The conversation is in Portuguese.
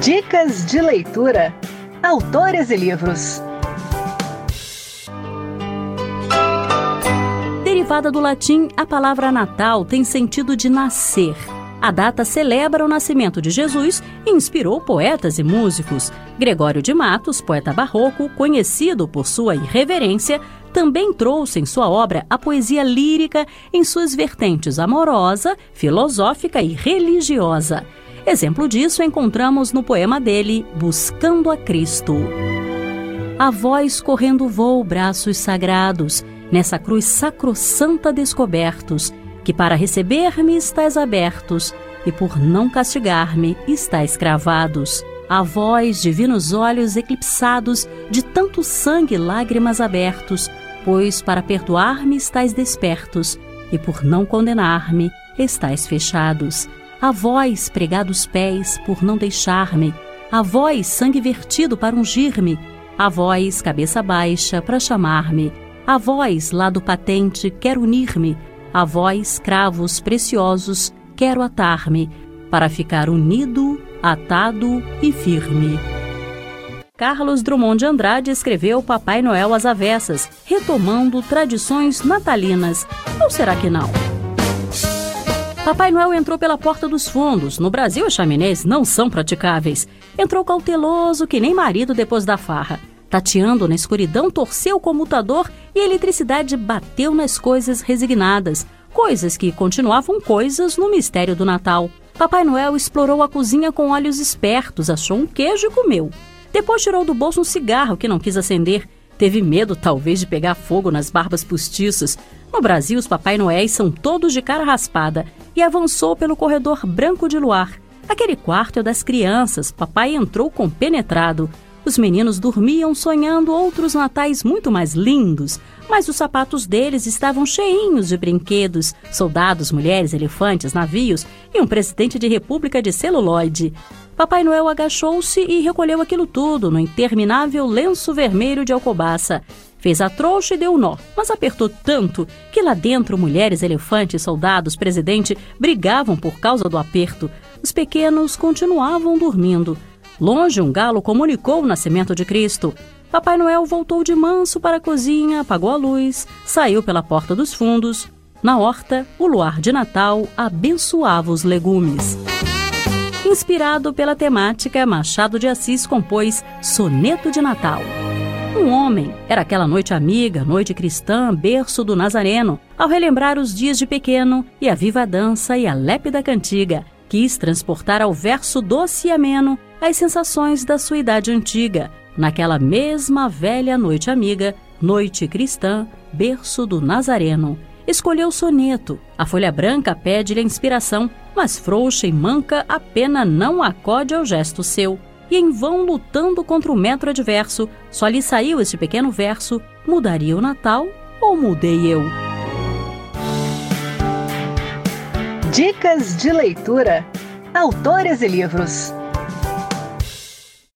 Dicas de leitura. Autores e livros. Derivada do latim, a palavra Natal tem sentido de nascer. A data celebra o nascimento de Jesus e inspirou poetas e músicos. Gregório de Matos, poeta barroco, conhecido por sua irreverência, também trouxe em sua obra a poesia lírica em suas vertentes amorosa, filosófica e religiosa. Exemplo disso encontramos no poema dele, Buscando a Cristo. A vós correndo vou, braços sagrados, nessa cruz sacrossanta descobertos, que para receber-me estais abertos, e por não castigar-me estais cravados. A vós, divinos olhos eclipsados, de tanto sangue e lágrimas abertos, pois para perdoar-me estais despertos, e por não condenar-me estais fechados. A vós, pregados pés, por não deixar-me, a vós, sangue vertido para ungir-me, a vós, cabeça baixa, para chamar-me, a vós, lado patente, quero unir-me, a vós, cravos preciosos, quero atar-me, para ficar unido, atado e firme. Carlos Drummond de Andrade escreveu Papai Noel às avessas, retomando tradições natalinas. Ou será que não? Papai Noel entrou pela porta dos fundos. No Brasil, as chaminés não são praticáveis. Entrou cauteloso que nem marido depois da farra. Tateando na escuridão, torceu o comutador e a eletricidade bateu nas coisas resignadas. Coisas que continuavam coisas no mistério do Natal. Papai Noel explorou a cozinha com olhos espertos, achou um queijo e comeu. Depois tirou do bolso um cigarro que não quis acender. Teve medo, talvez, de pegar fogo nas barbas postiças. No Brasil, os Papai Noéis são todos de cara raspada e avançou pelo corredor branco de luar. Aquele quarto é das crianças. Papai entrou compenetrado. Os meninos dormiam sonhando outros natais muito mais lindos, mas os sapatos deles estavam cheinhos de brinquedos, soldados, mulheres, elefantes, navios e um presidente de república de celuloide. Papai Noel agachou-se e recolheu aquilo tudo no interminável lenço vermelho de alcobaça. Fez a trouxa e deu nó, mas apertou tanto que lá dentro mulheres, elefantes, soldados, presidente brigavam por causa do aperto. Os pequenos continuavam dormindo. Longe, um galo comunicou o nascimento de Cristo. Papai Noel voltou de manso para a cozinha, apagou a luz, saiu pela porta dos fundos. Na horta, o luar de Natal abençoava os legumes. Inspirado pela temática, Machado de Assis compôs Soneto de Natal. Um homem, era aquela noite amiga, noite cristã, berço do Nazareno. Ao relembrar os dias de pequeno e a viva dança e a lépida cantiga, quis transportar ao verso doce e ameno as sensações da sua idade antiga. Naquela mesma velha noite amiga, noite cristã, berço do Nazareno. Escolheu o soneto. A folha branca pede-lhe a inspiração, mas frouxa e manca a pena não acode ao gesto seu. E em vão lutando contra o metro adverso, só lhe saiu este pequeno verso: mudaria o Natal ou mudei eu? Dicas de leitura. Autores e livros.